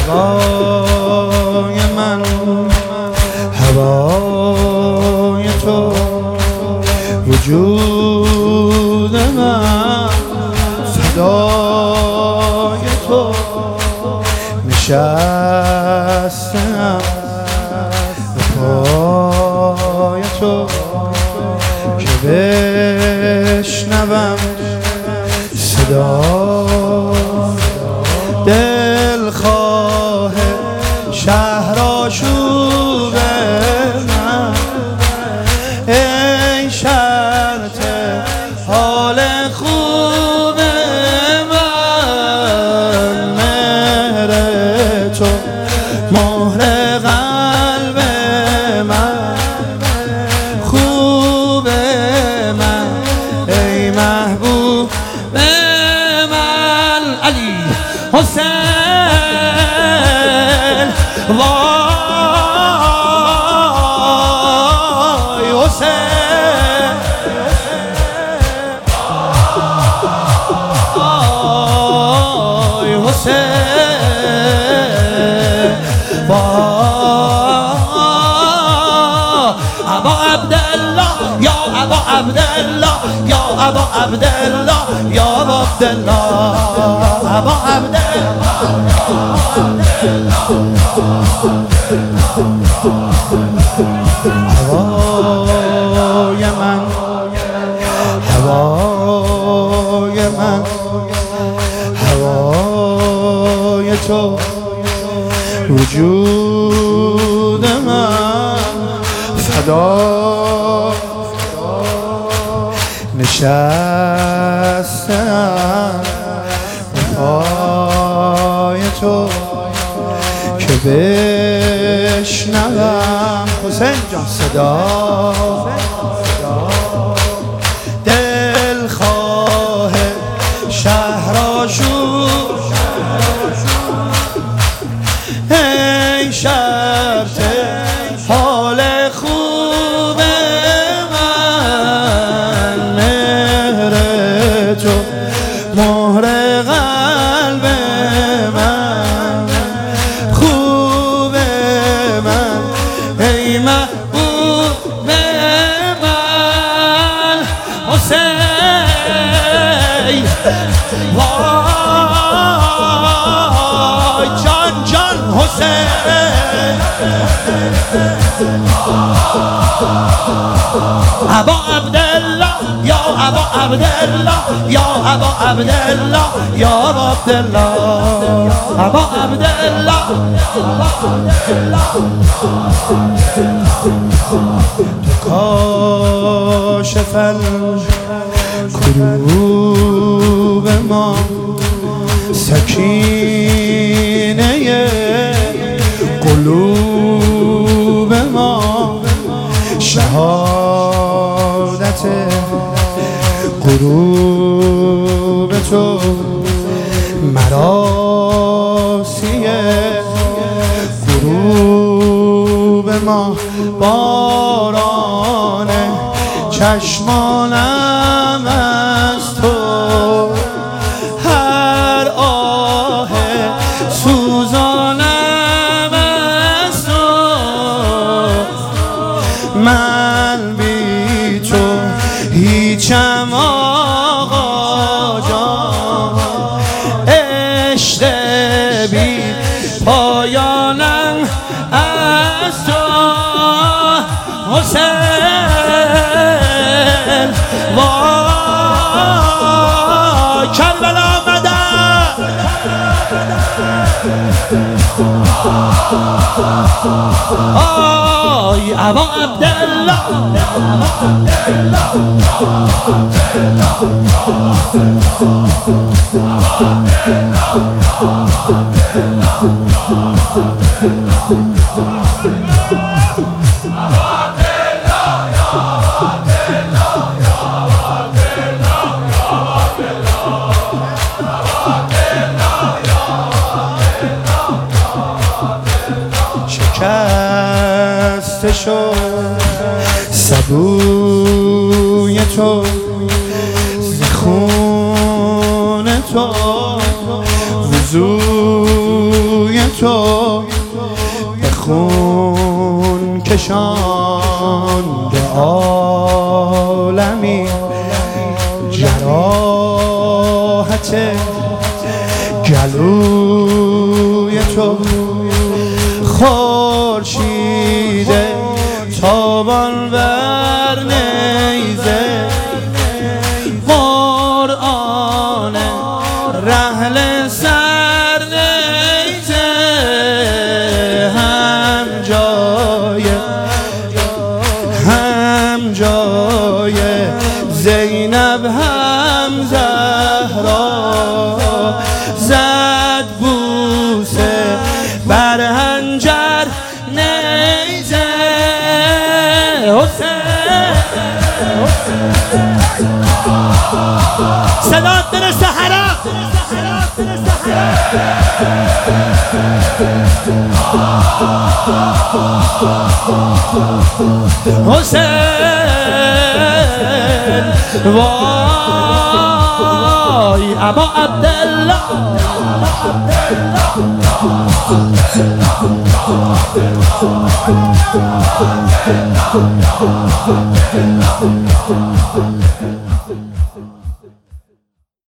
هوای من هوای تو وجود من فدای تو نشستم به پای تو که بشنوم صدا دلخواه شهر آشوب من ای شرط حال خوب من مهر تو مهر قلب من خوب من ای محبوب من علی حسین وای حسین وای حسین وای ابا عبدالله یا ابا عبدالله یا ابا عبدالله یا ابا عبدالله ابا عبدالله هوای من هوای من هوای تو وجود من فدا نشستم به پای تو که بشنوم حسین جان صدا دلخواه شهر آشوب ای شرط حال خوب من مهر تو مهر قلب من خوب من ای محبوب من حسین وای جان جان حسین ابا عبدالله یا ابا عبدالله یا ابا عبدالله یا ابا عبدالله ابا عبدالله کاشف الکروب ما سکینه قلوب ما شهادت غروب تو مراسی غروب ما باران چشمانم از تو هر آه سوزانم از تو من بی تو هیچم آقا جان عشق بی پایانم از تو حسین وای کربلا مدد آی ابا عبدالله شکسته شد سبوی تو ز خون تو وضوی تو تو به خون کشانده عالمی جراحت گلوی تو خورشید تابان بر نیزه قرآن رحل سر نیزه هم جای زینب هم زهرا زد بوسه بر هنجر نیزه صدات برسه حرام حسین وای ابا عبدالله